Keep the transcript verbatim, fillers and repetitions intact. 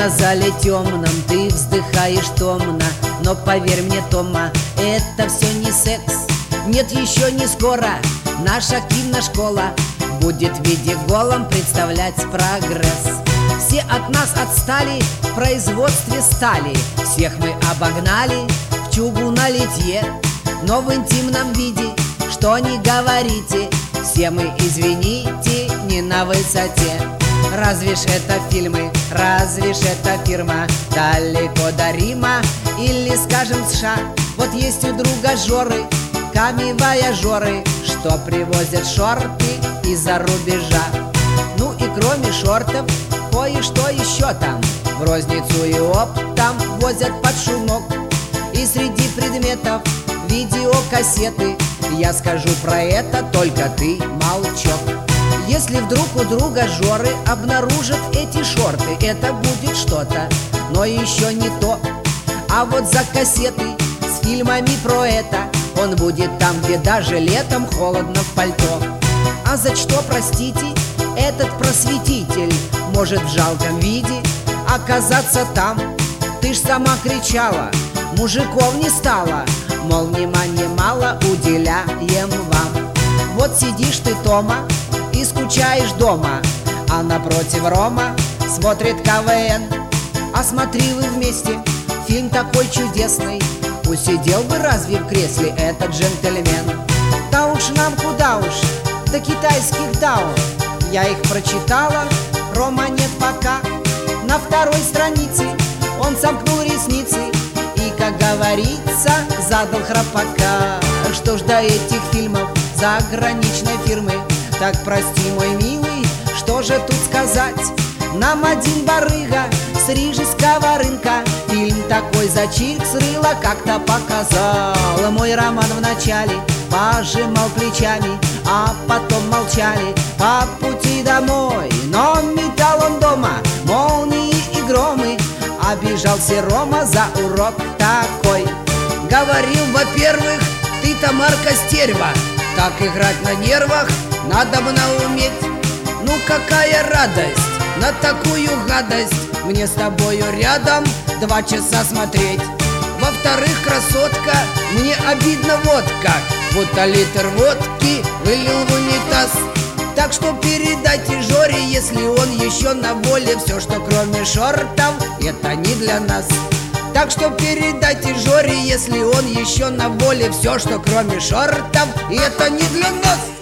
на зале темном ты вздыхаешь томно, но поверь мне, Тома, это все не секс. Нет, еще не скоро наша киношкола будет в виде голом представлять прогресс. Все от нас отстали, в производстве стали, всех мы обогнали в чугу на литье. Но в интимном виде, что не говорите, все мы, извините, не на высоте. Разве ж это фильмы, разве ж это фирма, далеко до Рима или, скажем, США. Вот есть у друга Жоры камевояжеры, что привозят шорты из-за рубежа. Ну и кроме шортов кое-что еще там в розницу и оптом возят под шумок. И среди предметов видеокассеты я скажу про это, только ты молчок. Если вдруг у друга Жоры обнаружат эти шорты, это будет что-то, но еще не то. А вот за кассеты с фильмами про это он будет там, где даже летом холодно в пальто. А за что, простите, этот просветитель может в жалком виде оказаться там? Ты ж сама кричала, мужиков не стало, мол, внимания мало уделяем вам. Вот сидишь ты, Тома, и скучаешь дома, а напротив Рома смотрит КВН. А смотри вы вместе фильм такой чудесный, усидел бы разве в кресле этот джентльмен? Да уж нам куда уж до китайских дао. Я их прочитала, Рома нет пока. На второй странице он сомкнул ресницы и, как говорится, задал храпака. Что ж до этих фильмов заграничной фирмы, так прости, мой милый, что же тут сказать? Нам один барыга с рижского рынка фильм такой за чикс рыла как-то показал. Мой Роман вначале пожимал плечами, а потом молчали по пути домой. Но метал он дома молнии и громы, обижался Рома за урок такой. Говорил, во-первых, ты, Тамарка, стерва, так играть на нервах надо бы науметь. Ну какая радость на такую гадость мне с тобою рядом два часа смотреть. Во-вторых, красотка, мне обидно вот как, будто литр водки вылил в унитаз. Так что передайте Жоре, если он еще на воле, все, что кроме шортов, это не для нас. Так что передайте Жоре, если он еще на воле, все, что кроме шортов, это не для нас.